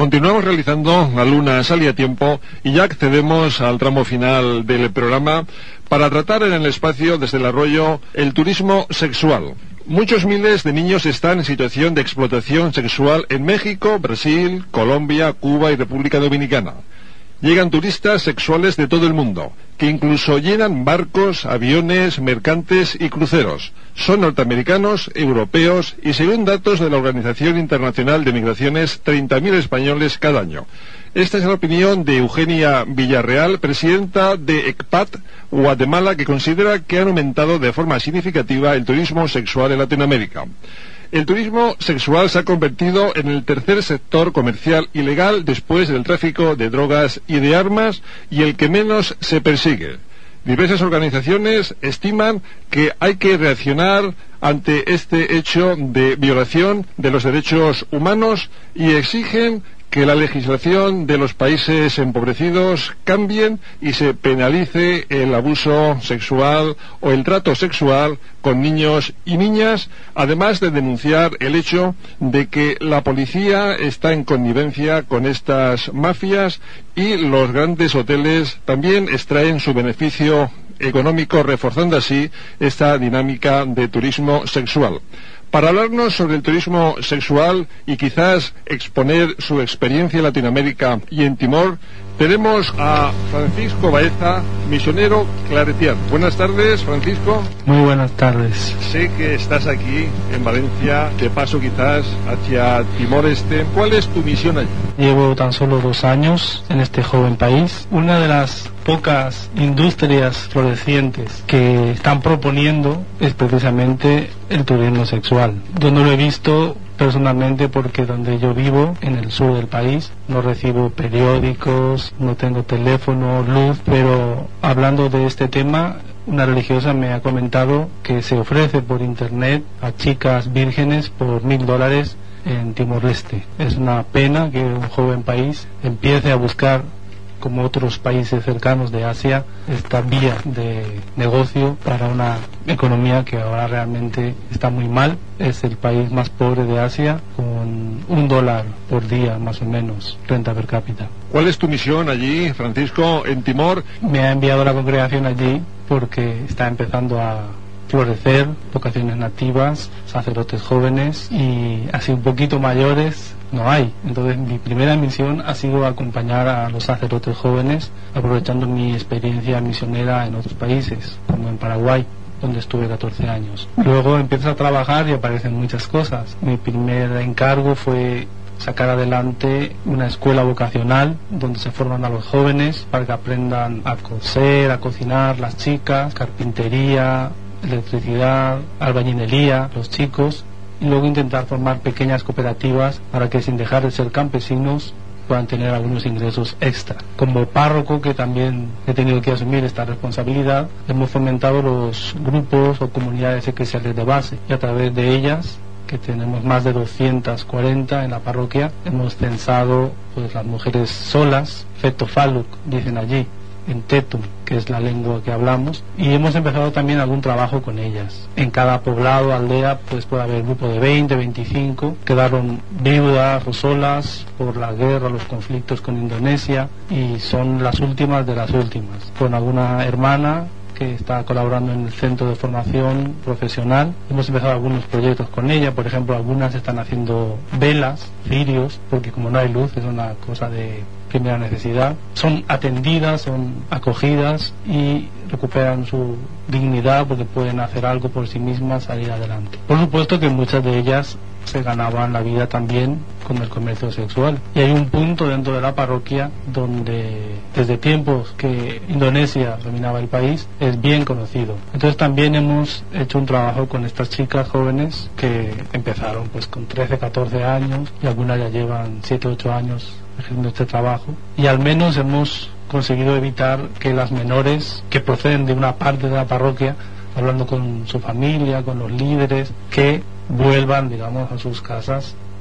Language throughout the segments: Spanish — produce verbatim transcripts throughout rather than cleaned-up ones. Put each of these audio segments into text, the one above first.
Continuamos realizando la Luna Sale a Tiempo y ya accedemos al tramo final del programa para tratar en el espacio desde el arroyo el turismo sexual. Muchos miles de niños están en situación de explotación sexual en México, Brasil, Colombia, Cuba y República Dominicana. Llegan turistas sexuales de todo el mundo, que incluso llenan barcos, aviones, mercantes y cruceros. Son norteamericanos, europeos y, según datos de la Organización Internacional de Migraciones, treinta mil españoles cada año. Esta es la opinión de Eugenia Villarreal, presidenta de ECPAT Guatemala, que considera que han aumentado de forma significativa el turismo sexual en Latinoamérica. El turismo sexual se ha convertido en el tercer sector comercial ilegal después del tráfico de drogas y de armas y el que menos se persigue. Diversas organizaciones estiman que hay que reaccionar ante este hecho de violación de los derechos humanos y exigen que la legislación de los países empobrecidos cambien y se penalice el abuso sexual o el trato sexual con niños y niñas, además de denunciar el hecho de que la policía está en connivencia con estas mafias y los grandes hoteles también extraen su beneficio económico, reforzando así esta dinámica de turismo sexual. Para hablarnos sobre el turismo sexual y quizás exponer su experiencia en Latinoamérica y en Timor, tenemos a Francisco Baeza, misionero claretiano. Buenas tardes, Francisco. Muy buenas tardes. Sé que estás aquí en Valencia, de paso quizás hacia Timor-Este. ¿Cuál es tu misión allí? Llevo tan solo dos años en este joven país. Una de las pocas industrias florecientes que están proponiendo es precisamente el turismo sexual. Yo no lo he visto personalmente porque donde yo vivo, en el sur del país, no recibo periódicos, no tengo teléfono, luz, pero hablando de este tema, una religiosa me ha comentado que se ofrece por internet a chicas vírgenes por mil dólares en Timor-Leste. Es una pena que un joven país empiece a buscar, como otros países cercanos de Asia, esta vía de negocio para una economía que ahora realmente está muy mal. Es el país más pobre de Asia, con un dólar por día más o menos renta per cápita. ¿Cuál es tu misión allí, Francisco, en Timor? Me ha enviado la congregación allí porque está empezando a florecer vocaciones nativas, sacerdotes jóvenes y así un poquito mayores no hay. Entonces mi primera misión ha sido acompañar a los sacerdotes jóvenes, aprovechando mi experiencia misionera en otros países, como en Paraguay, donde estuve catorce años. Luego empiezas a trabajar y aparecen muchas cosas. Mi primer encargo fue sacar adelante una escuela vocacional donde se forman a los jóvenes para que aprendan a coser, a cocinar las chicas, carpintería, electricidad, albañilería, los chicos, y luego intentar formar pequeñas cooperativas para que, sin dejar de ser campesinos, puedan tener algunos ingresos extra. Como párroco, que también he tenido que asumir esta responsabilidad, hemos fomentado los grupos o comunidades eclesiales de base, y a través de ellas, que tenemos más de doscientas cuarenta en la parroquia, hemos censado pues las mujeres solas, feto faluk, dicen allí, en Tetum, que es la lengua que hablamos, y hemos empezado también algún trabajo con ellas. En cada poblado, aldea, pues puede haber grupo de veinte, veinticinco, quedaron viudas o solas por la guerra, los conflictos con Indonesia, y son las últimas de las últimas. Con alguna hermana que está colaborando en el centro de formación profesional, hemos empezado algunos proyectos con ella. Por ejemplo, algunas están haciendo velas, cirios, porque como no hay luz es una cosa de primera necesidad. Son atendidas, son acogidas y recuperan su dignidad porque pueden hacer algo por sí mismas, salir adelante. Por supuesto que muchas de ellas se ganaban la vida también con el comercio sexual, y hay un punto dentro de la parroquia donde desde tiempos que Indonesia dominaba el país es bien conocido. Entonces también hemos hecho un trabajo con estas chicas jóvenes que empezaron pues con trece, catorce años, y algunas ya llevan siete, ocho años haciendo este trabajo, y al menos hemos conseguido evitar que las menores que proceden de una parte de la parroquia, hablando con su familia, con los líderes, que vuelvan, digamos, a sus casas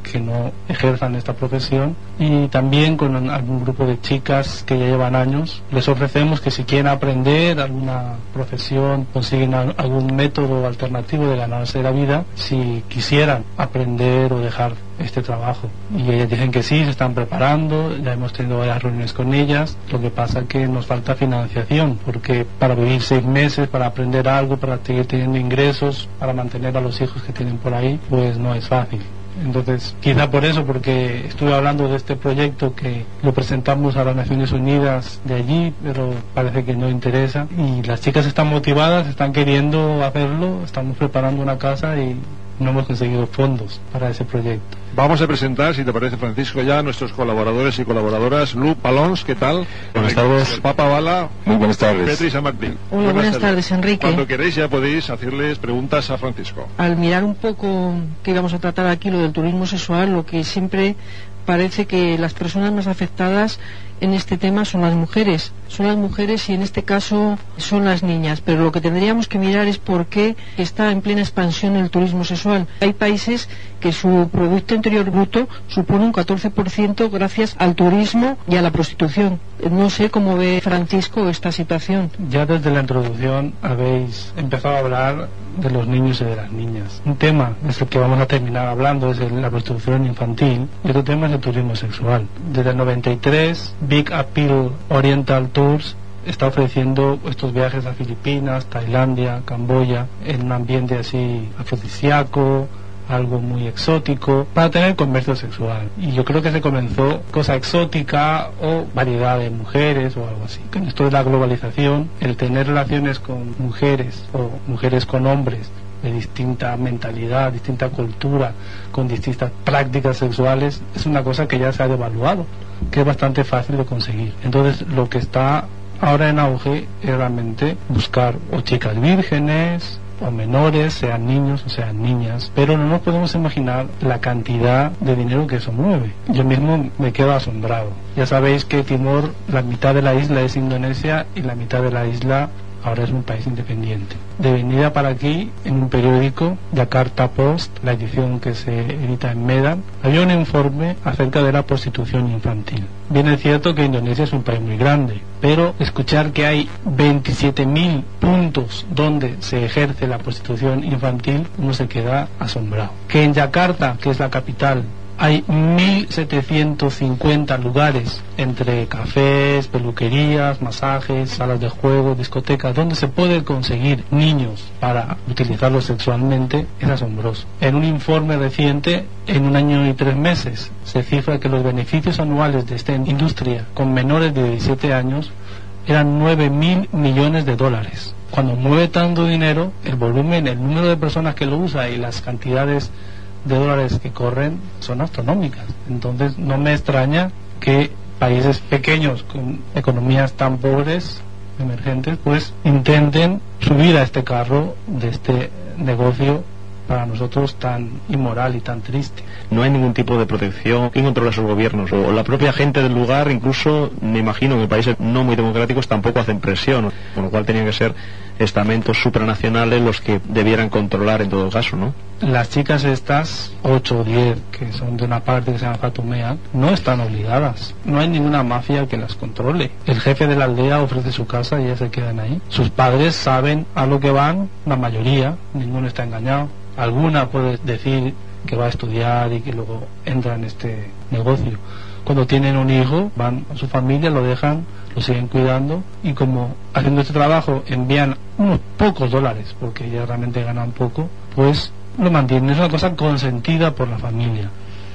que no ejerzan esta profesión, y también con algún grupo de chicas que ya llevan años les ofrecemos que si quieren aprender alguna profesión, consiguen algún método alternativo de ganarse la vida, si quisieran aprender o dejar este trabajo, y ellas dicen que sí, se están preparando, ya hemos tenido varias reuniones con ellas. Lo que pasa es que nos falta financiación, porque para vivir seis meses, para aprender algo, para seguir teniendo ingresos, para mantener a los hijos que tienen por ahí, pues no es fácil. Entonces, quizá por eso, porque estuve hablando de este proyecto que lo presentamos a las Naciones Unidas de allí, pero parece que no interesa, y las chicas están motivadas, están queriendo hacerlo, estamos preparando una casa y no hemos conseguido fondos para ese proyecto. Vamos a presentar, si te parece, Francisco, ya a nuestros colaboradores y colaboradoras. Lu Palons, ¿qué tal? Buenas tardes. Papa Bala. Muy buenas tardes. Petri San Martín. Hola, buenas, buenas tardes. tardes, Enrique. Cuando queréis ya podéis hacerles preguntas a Francisco. Al mirar un poco que íbamos a tratar aquí, lo del turismo sexual, lo que siempre parece que las personas más afectadas en este tema son las mujeres. Son las mujeres y en este caso son las niñas. Pero lo que tendríamos que mirar es por qué está en plena expansión el turismo sexual. Hay países que su Producto Interior Bruto supone un catorce por ciento gracias al turismo y a la prostitución. No sé cómo ve Francisco esta situación. Ya desde la introducción habéis empezado a hablar de los niños y de las niñas. Un tema es el que vamos a terminar hablando, es el, la prostitución infantil, y otro tema es el turismo sexual. Desde el noventa y tres, Big Appeal Oriental Tours está ofreciendo estos viajes a Filipinas, Tailandia, Camboya, en un ambiente así afrodisíaco, algo muy exótico, para tener comercio sexual. Y yo creo que se comenzó cosa exótica o variedad de mujeres o algo así. Con esto de la globalización, el tener relaciones con mujeres o mujeres con hombres de distinta mentalidad, distinta cultura, con distintas prácticas sexuales, es una cosa que ya se ha devaluado, que es bastante fácil de conseguir. Entonces, lo que está ahora en auge es realmente buscar o chicas vírgenes o menores, sean niños o sean niñas, pero no nos podemos imaginar la cantidad de dinero que eso mueve. Yo mismo me quedo asombrado. Ya sabéis que Timor, la mitad de la isla es Indonesia y la mitad de la isla ahora es un país independiente. De venida para aquí, en un periódico, Jakarta Post, la edición que se edita en Medan, había un informe acerca de la prostitución infantil. Bien es cierto que Indonesia es un país muy grande, pero escuchar que hay veintisiete mil puntos donde se ejerce la prostitución infantil, uno se queda asombrado. Que en Yakarta, que es la capital, hay mil setecientos cincuenta lugares entre cafés, peluquerías, masajes, salas de juego, discotecas, donde se puede conseguir niños para utilizarlos sexualmente, es asombroso. En un informe reciente, en un año y tres meses, se cifra que los beneficios anuales de esta industria con menores de diecisiete años eran nueve mil millones de dólares. Cuando mueve tanto dinero, el volumen, el número de personas que lo usa y las cantidades de dólares que corren son astronómicas. Entonces no me extraña que países pequeños con economías tan pobres, emergentes, pues intenten subir a este carro de este negocio para nosotros tan inmoral y tan triste. No hay ningún tipo de protección. ¿Quién controla esos gobiernos? O la propia gente del lugar, incluso me imagino que en países no muy democráticos tampoco hacen presión, con lo cual tenían que ser estamentos supranacionales los que debieran controlar en todo caso, ¿no? Las chicas estas, ocho o diez, que son de una parte que se llama Fatumea, no están obligadas. No hay ninguna mafia que las controle. El jefe de la aldea ofrece su casa y ellas se quedan ahí. Sus padres saben a lo que van, la mayoría, ninguno está engañado. Alguna puede decir que va a estudiar y que luego entra en este negocio. Cuando tienen un hijo, van a su familia, lo dejan, lo siguen cuidando, y como haciendo este trabajo envían unos pocos dólares, porque ellas realmente ganan poco, pues lo mantienen. Es una cosa consentida por la familia,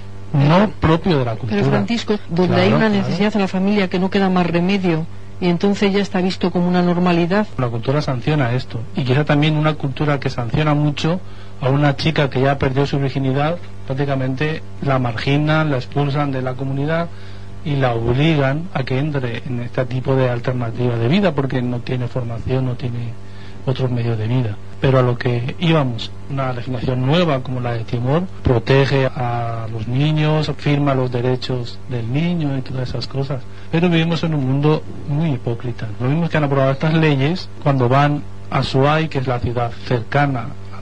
no propio de la cultura. Pero Francisco, donde claro, hay una necesidad claro. a la familia que no queda más remedio, y entonces ya está visto como una normalidad. La cultura sanciona esto, y quizá también una cultura que sanciona mucho a una chica que ya perdió su virginidad, prácticamente la marginan, la expulsan de la comunidad y la obligan a que entre en este tipo de alternativa de vida, porque no tiene formación, no tiene otros medios de vida. Pero a lo que íbamos, una legislación nueva como la de Timor protege a los niños, firma los derechos del niño y todas esas cosas. Pero vivimos en un mundo muy hipócrita. Lo mismo que han aprobado estas leyes cuando van a Suai, que es la ciudad cercana a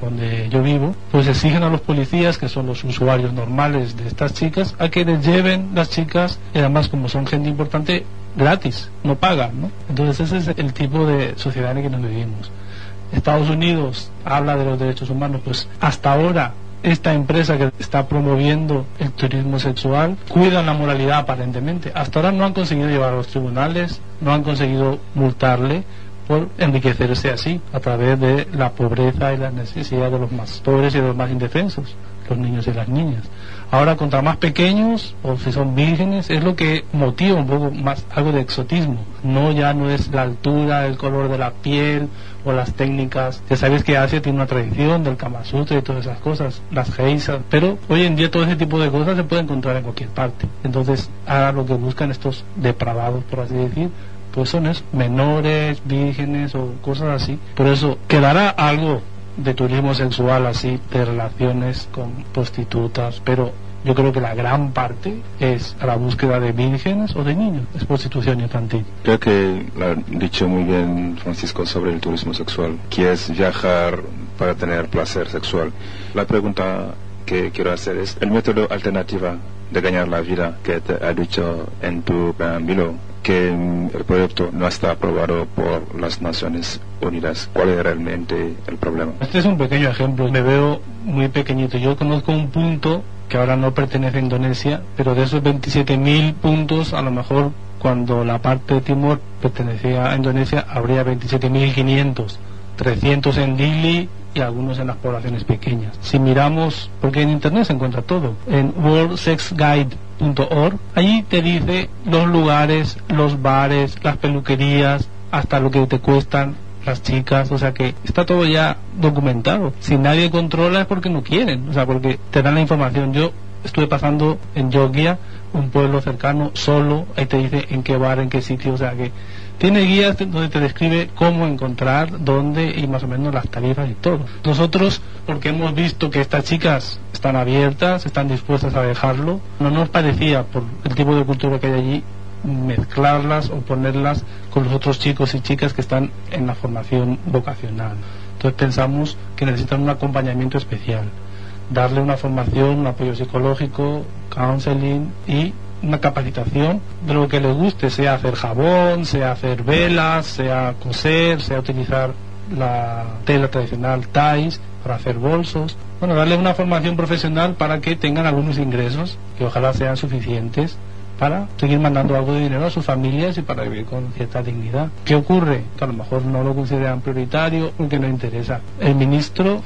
donde yo vivo, pues exigen a los policías, que son los usuarios normales de estas chicas, a que les lleven las chicas, y además como son gente importante, gratis, no pagan, ¿no? Entonces ese es el tipo de sociedad en la que nos vivimos. Estados Unidos habla de los derechos humanos, pues hasta ahora esta empresa que está promoviendo el turismo sexual cuida la moralidad aparentemente. Hasta ahora no han conseguido llevar a los tribunales, no han conseguido multarle por enriquecerse así, a través de la pobreza y la necesidad de los más pobres y de los más indefensos, los niños y las niñas. Ahora, contra más pequeños, o si son vírgenes, es lo que motiva un poco más algo de exotismo. No, ya no es la altura, el color de la piel o las técnicas. Ya sabes que Asia tiene una tradición del Kama Sutra y todas esas cosas, las geisas, pero hoy en día todo ese tipo de cosas se puede encontrar en cualquier parte. Entonces, ahora lo que buscan estos depravados, por así decir, pues son es, menores, vírgenes o cosas así. Por eso quedará algo de turismo sexual así, de relaciones con prostitutas, pero yo creo que la gran parte es a la búsqueda de vírgenes o de niños, es prostitución infantil. Creo que lo ha dicho muy bien Francisco sobre el turismo sexual, que es viajar para tener placer sexual. La pregunta que quiero hacer es, el método alternativo de ganar la vida que te ha dicho en tu preámbulo, que el proyecto no está aprobado por las Naciones Unidas. ¿Cuál es realmente el problema? Este es un pequeño ejemplo, me veo muy pequeñito. Yo conozco un punto que ahora no pertenece a Indonesia, pero de esos veintisiete mil puntos, a lo mejor cuando la parte de Timor pertenecía a Indonesia, habría veintisiete mil quinientos, trescientos en Dili y algunos en las poblaciones pequeñas. Si miramos, porque en internet se encuentra todo, en world sex guide punto org, allí te dice los lugares, los bares, las peluquerías, hasta lo que te cuestan las chicas, o sea que está todo ya documentado. Si nadie controla es porque no quieren, o sea, porque te dan la información. Yo estuve pasando en Yogya, un pueblo cercano, solo, ahí te dice en qué bar, en qué sitio, o sea que tiene guías donde te describe cómo encontrar, dónde y más o menos las tarifas y todo. Nosotros, porque hemos visto que estas chicas están abiertas, están dispuestas a dejarlo, no nos parecía, por el tipo de cultura que hay allí, mezclarlas o ponerlas con los otros chicos y chicas que están en la formación vocacional. Entonces pensamos que necesitan un acompañamiento especial, darle una formación, un apoyo psicológico, counseling y una capacitación de lo que les guste, sea hacer jabón, sea hacer velas, sea coser, sea utilizar la tela tradicional Thais para hacer bolsos. Bueno, darle una formación profesional para que tengan algunos ingresos que ojalá sean suficientes para seguir mandando algo de dinero a sus familias y para vivir con cierta dignidad. ¿Qué ocurre? Que a lo mejor no lo consideran prioritario porque no interesa. El ministro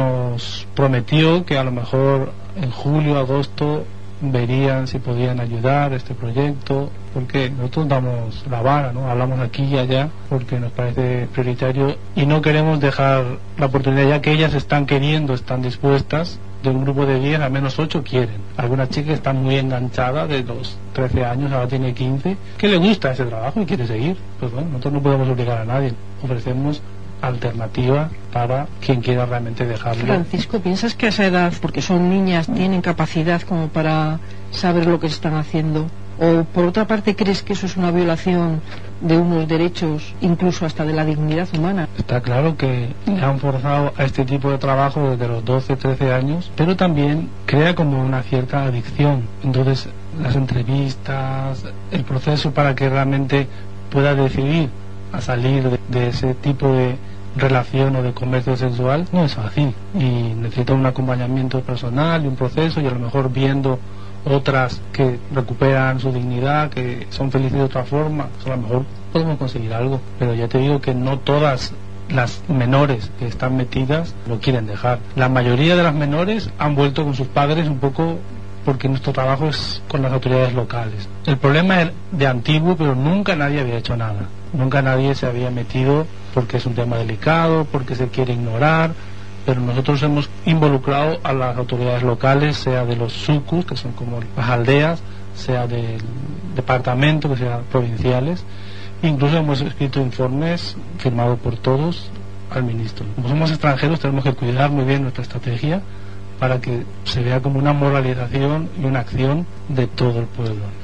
nos prometió que a lo mejor en julio, agosto verían si podían ayudar a este proyecto, porque nosotros damos la vara, ¿no? Hablamos aquí y allá porque nos parece prioritario y no queremos dejar la oportunidad, ya que ellas están queriendo, están dispuestas. De un grupo de diez, al menos ocho quieren. Alguna chica está muy enganchada, de los trece años, ahora tiene quince, que le gusta ese trabajo y quiere seguir. Pues bueno, nosotros no podemos obligar a nadie, ofrecemos alternativa para quien quiera realmente dejarlo. Francisco, ¿piensas que a esa edad, porque son niñas, tienen capacidad como para saber lo que están haciendo? ¿O por otra parte crees que eso es una violación de unos derechos, incluso hasta de la dignidad humana? Está claro que le han forzado a este tipo de trabajo desde los doce, trece años, pero también crea como una cierta adicción. Entonces las entrevistas, el proceso para que realmente pueda decidir a salir de, de ese tipo de relación o de comercio sexual no es fácil y necesita un acompañamiento personal y un proceso, y a lo mejor viendo otras que recuperan su dignidad, que son felices de otra forma, pues a lo mejor podemos conseguir algo, pero ya te digo que no todas las menores que están metidas lo quieren dejar. La mayoría de las menores han vuelto con sus padres un poco porque nuestro trabajo es con las autoridades locales. El problema es de antiguo, pero nunca nadie había hecho nada, nunca nadie se había metido porque es un tema delicado, porque se quiere ignorar, pero nosotros hemos involucrado a las autoridades locales, sea de los sucus, que son como las aldeas, sea del departamento, que sean provinciales. Incluso hemos escrito informes firmados por todos al ministro. Como somos extranjeros tenemos que cuidar muy bien nuestra estrategia para que se vea como una moralización y una acción de todo el pueblo.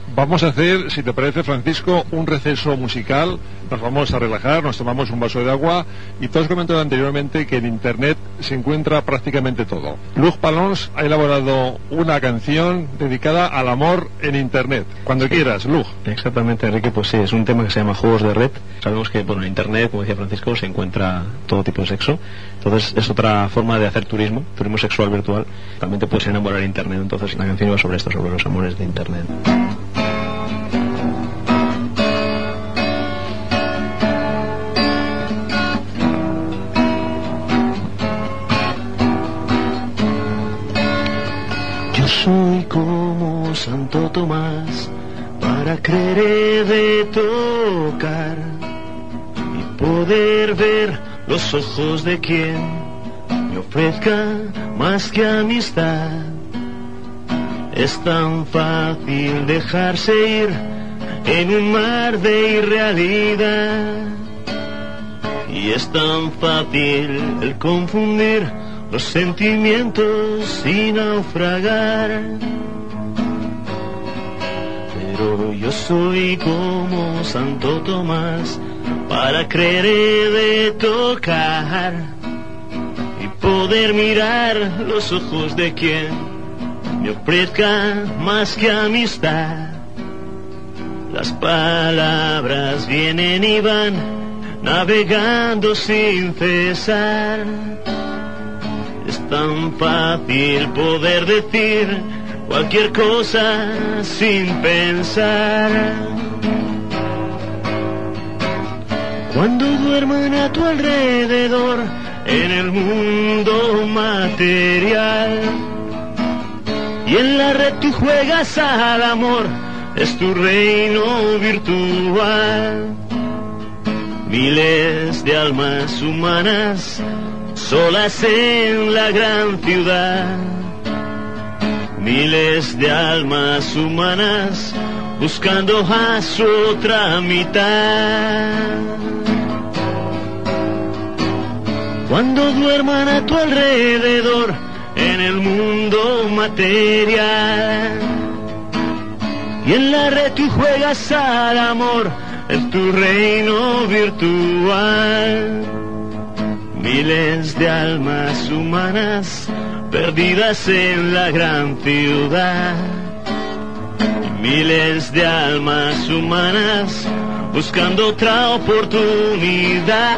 Vamos a hacer, si te parece, Francisco, un receso musical. Nos vamos a relajar, nos tomamos un vaso de agua. Y tú has comentado anteriormente que en Internet se encuentra prácticamente todo. Luz Palons ha elaborado una canción dedicada al amor en Internet. Cuando sí. quieras, Luz. Exactamente, Enrique, pues sí, es un tema que se llama Juegos de Red. Sabemos que bueno, en Internet, como decía Francisco, se encuentra todo tipo de sexo. Entonces es otra forma de hacer turismo, turismo sexual virtual. También te puedes enamorar en Internet. Entonces la canción iba sobre esto, sobre los amores de Internet. Soy como Santo Tomás, para creer he de tocar y poder ver los ojos de quien me ofrezca más que amistad. Es tan fácil dejarse ir en un mar de irrealidad, y es tan fácil el confundir los sentimientos y naufragar. Pero yo soy como Santo Tomás, para creer he de tocar y poder mirar los ojos de quien me ofrezca más que amistad. Las palabras vienen y van, navegando sin cesar. Es tan fácil poder decir cualquier cosa sin pensar. Cuando duerman a tu alrededor en el mundo material y en la red tú juegas al amor, es tu reino virtual. Miles de almas humanas solas en la gran ciudad, miles de almas humanas buscando a su otra mitad. Cuando duerman a tu alrededor en el mundo material y en la red tú juegas al amor, es tu reino virtual. Miles de almas humanas perdidas en la gran ciudad, miles de almas humanas buscando otra oportunidad.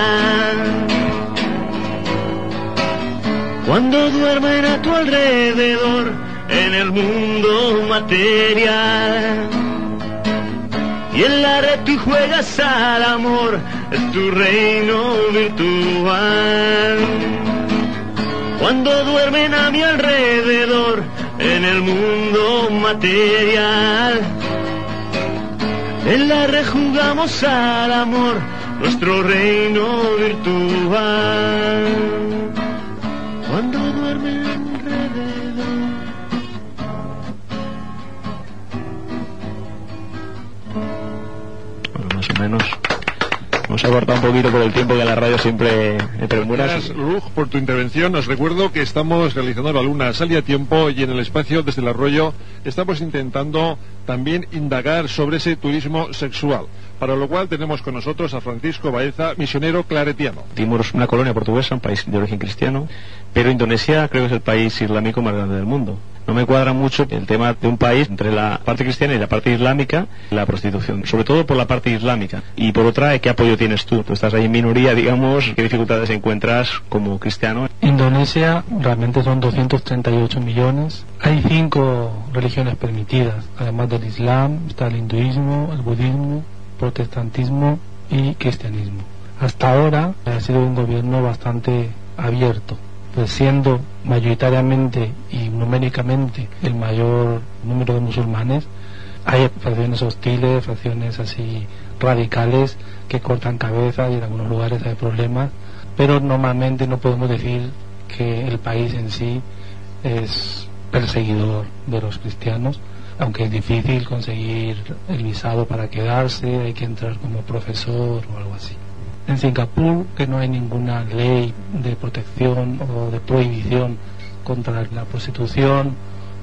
Cuando duermen a tu alrededor en el mundo material y en la red tú juegas al amor, es tu reino virtual. Cuando duermen a mi alrededor en el mundo material, en la red jugamos al amor, nuestro reino virtual. Cuando duermen alrededor. Bueno, más o menos. Nos ha cortado un poquito por el tiempo que la radio siempre premura. Gracias, Luz, por tu intervención. Os recuerdo que estamos realizando la Luna Sale a Tiempo y en el espacio Desde el Arroyo estamos intentando también indagar sobre ese turismo sexual, para lo cual tenemos con nosotros a Francisco Baeza, misionero claretiano. Timor es una colonia portuguesa, un país de origen cristiano, pero Indonesia creo que es el país islámico más grande del mundo. No me cuadra mucho el tema de un país entre la parte cristiana y la parte islámica, la prostitución, sobre todo por la parte islámica. Y por otra, ¿qué apoyo tienes tú? Tú estás ahí en minoría, digamos, ¿qué dificultades encuentras como cristiano? Indonesia realmente son doscientos treinta y ocho millones. Hay cinco religiones permitidas, además del Islam, está el hinduismo, el budismo, protestantismo y cristianismo. Hasta ahora ha sido un gobierno bastante abierto, pues siendo mayoritariamente y numéricamente el mayor número de musulmanes, hay facciones hostiles, facciones así radicales que cortan cabezas y en algunos lugares hay problemas, pero normalmente no podemos decir que el país en sí es perseguidor de los cristianos, aunque es difícil conseguir el visado para quedarse, hay que entrar como profesor o algo así. En Singapur, que no hay ninguna ley de protección o de prohibición contra la prostitución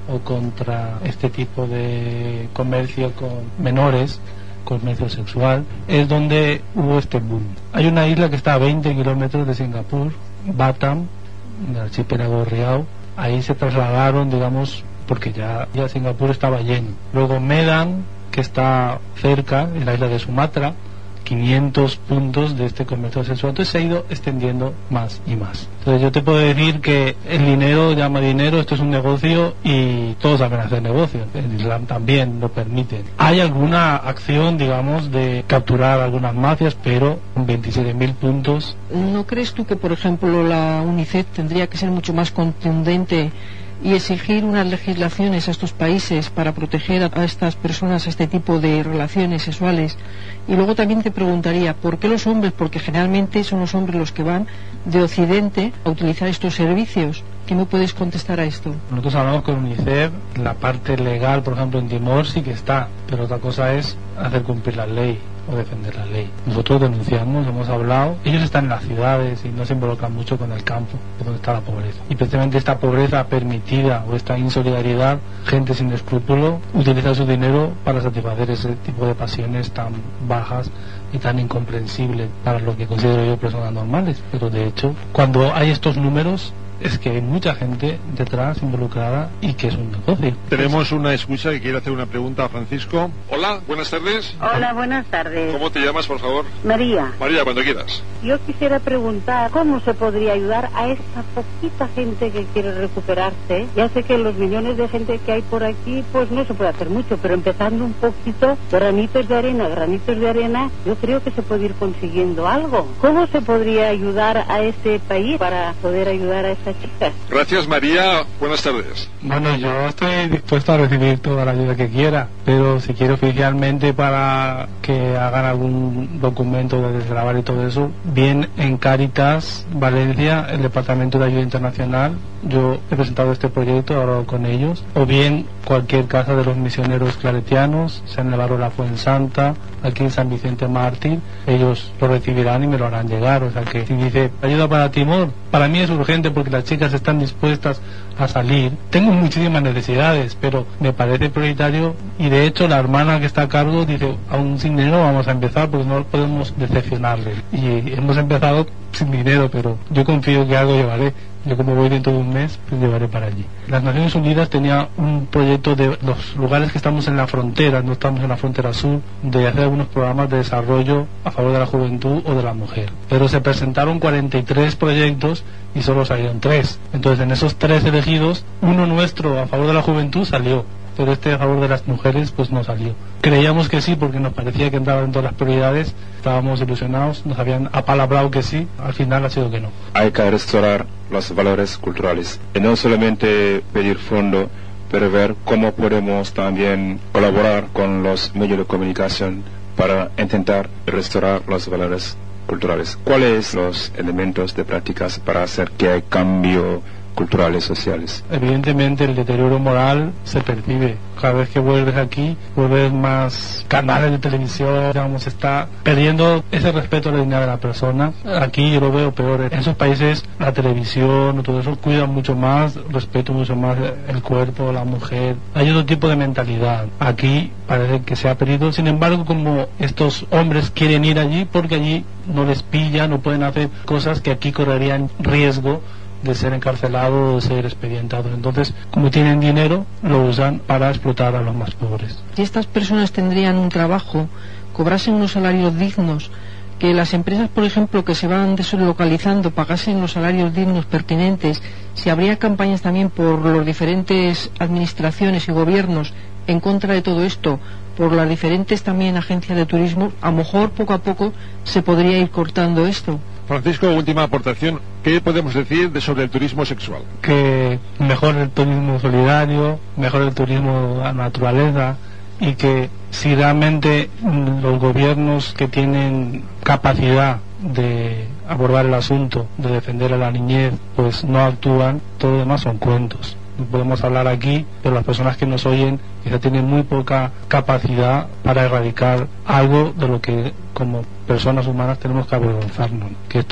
o contra este tipo de comercio con menores, comercio sexual, es donde hubo este boom. Hay una isla que está a veinte kilómetros de Singapur, Batam, del archipiélago Riau. Ahí se trasladaron, digamos, porque ya, ya Singapur estaba lleno. Luego Medan, que está cerca, en la isla de Sumatra, quinientos puntos de este comercio sexual. Entonces se ha ido extendiendo más y más. Entonces yo te puedo decir que el dinero llama dinero, esto es un negocio y todos saben hacer negocio. El Islam también lo permite. Hay alguna acción, digamos, de capturar algunas mafias, pero con veintisiete mil puntos. ¿No crees tú que, por ejemplo, la UNICEF tendría que ser mucho más contundente y exigir unas legislaciones a estos países para proteger a, a estas personas, a este tipo de relaciones sexuales? Y luego también te preguntaría, ¿por qué los hombres? Porque generalmente son los hombres los que van de Occidente a utilizar estos servicios. ¿Qué me puedes contestar a esto? Nosotros hablamos con UNICEF, la parte legal, por ejemplo, en Timor sí que está, pero otra cosa es hacer cumplir la ley o defender la ley. Nosotros denunciamos, hemos hablado, ellos están en las ciudades y no se involucran mucho con el campo, es donde está la pobreza. Y precisamente esta pobreza permitida o esta insolidaridad, gente sin escrúpulo utiliza su dinero para satisfacer ese tipo de pasiones tan bajas y tan incomprensibles para lo que considero yo personas normales. Pero de hecho, cuando hay estos números, es que hay mucha gente detrás involucrada y que es un negocio. Tenemos una escucha que quiere hacer una pregunta a Francisco. Hola, buenas tardes. Hola, buenas tardes. ¿Cómo te llamas, por favor? María. María, cuando quieras. Yo quisiera preguntar cómo se podría ayudar a esta poquita gente que quiere recuperarse. Ya sé que los millones de gente que hay por aquí, pues no se puede hacer mucho, pero empezando un poquito, granitos de arena, granitos de arena, yo creo que se puede ir consiguiendo algo. ¿Cómo se podría ayudar a este país para poder ayudar a esta chicas? Gracias, María. Buenas tardes. Bueno, yo estoy dispuesto a recibir toda la ayuda que quiera, pero si quiero oficialmente para que hagan algún documento de desgravar y todo eso, bien en Cáritas Valencia, el Departamento de Ayuda Internacional, yo he presentado este proyecto, he hablado con ellos, o bien cualquier casa de los misioneros claretianos, San Álvaro la Fuensanta, aquí en San Vicente Mártir, ellos lo recibirán y me lo harán llegar. O sea que si dice ayuda para Timor, para mí es urgente porque las chicas están dispuestas a salir. Tengo muchísimas necesidades, pero me parece prioritario, y de hecho la hermana que está a cargo dice, aún sin dinero vamos a empezar porque no podemos decepcionarles. Y hemos empezado sin dinero, pero yo confío que algo llevaré. Yo, como voy dentro de un mes, pues llevaré para allí. Las Naciones Unidas tenía un proyecto de los lugares que estamos en la frontera, no estamos en la frontera sur, de hacer algunos programas de desarrollo a favor de la juventud o de la mujer. Pero se presentaron cuarenta y tres proyectos y solo salieron tres. Entonces, en esos tres elegidos, uno nuestro a favor de la juventud salió, pero este a favor de las mujeres pues no salió. Creíamos que sí porque nos parecía que entraba en todas las prioridades, estábamos ilusionados, nos habían apalabrado que sí, al final ha sido que no. Hay que restaurar los valores culturales y no solamente pedir fondo, pero ver cómo podemos también colaborar con los medios de comunicación para intentar restaurar los valores culturales. ¿Cuáles son los elementos de prácticas para hacer que haya cambio culturales, sociales? Evidentemente el deterioro moral se percibe. Cada vez que vuelves aquí, vuelves más canales de televisión, digamos, está perdiendo ese respeto a la dignidad de la persona. Aquí yo lo veo peor. En esos países la televisión, todo eso, cuida mucho más, respeto mucho más el cuerpo, la mujer. Hay otro tipo de mentalidad. Aquí parece que se ha perdido. Sin embargo, como estos hombres quieren ir allí, porque allí no les pillan, no pueden hacer cosas que aquí correrían riesgo de ser encarcelados o de ser expedientados. Entonces, como tienen dinero, lo usan para explotar a los más pobres. Si estas personas tendrían un trabajo, cobrasen unos salarios dignos, que las empresas, por ejemplo, que se van deslocalizando, pagasen los salarios dignos pertinentes, si habría campañas también por las diferentes administraciones y gobiernos en contra de todo esto, por las diferentes también agencias de turismo, a lo mejor poco a poco se podría ir cortando esto. Francisco, última aportación. ¿Qué podemos decir de sobre el turismo sexual? Que mejore el turismo solidario, mejore el turismo a naturaleza, y que si realmente los gobiernos que tienen capacidad de abordar el asunto, de defender a la niñez, pues no actúan, todo lo demás son cuentos. Podemos hablar aquí, pero las personas que nos oyen quizá tienen muy poca capacidad para erradicar algo de lo que como personas humanas tenemos que avergonzarnos, que esto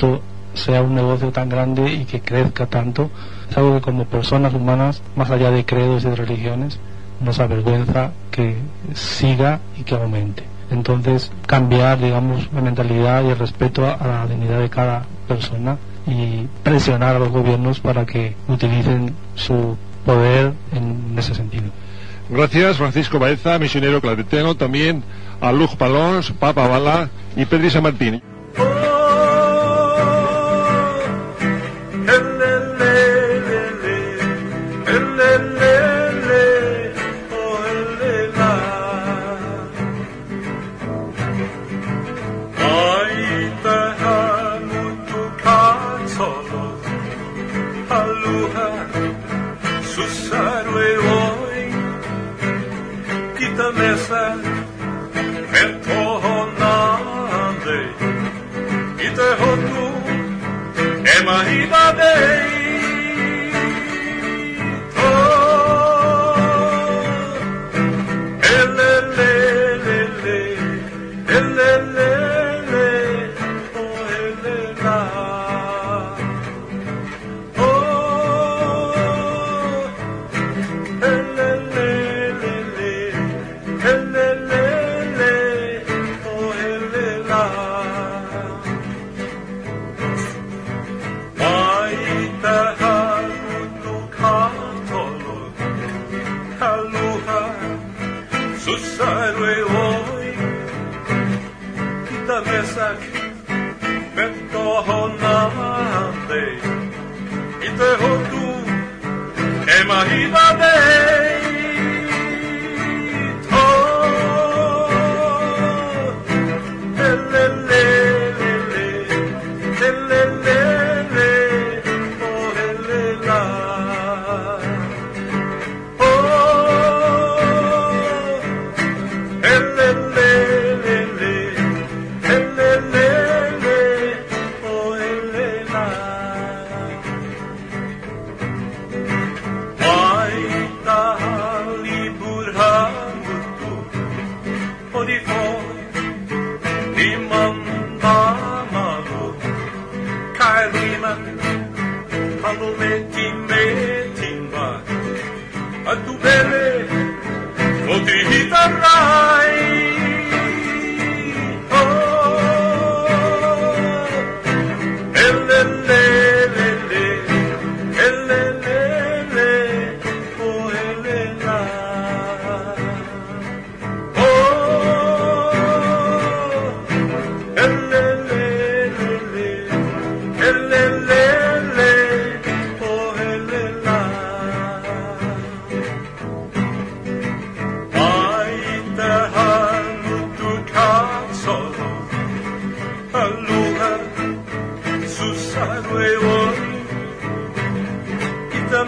sea un negocio tan grande y que crezca tanto. Es algo que como personas humanas, más allá de credos y de religiones, nos avergüenza que siga y que aumente. Entonces, cambiar, digamos, la mentalidad y el respeto a la dignidad de cada persona y presionar a los gobiernos para que utilicen su poder en ese sentido. Gracias, Francisco Baeza, misionero claretiano, también a Luc Palons, Papa Bala y Pedri San Martín.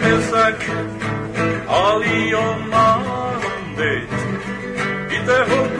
Ali on my date,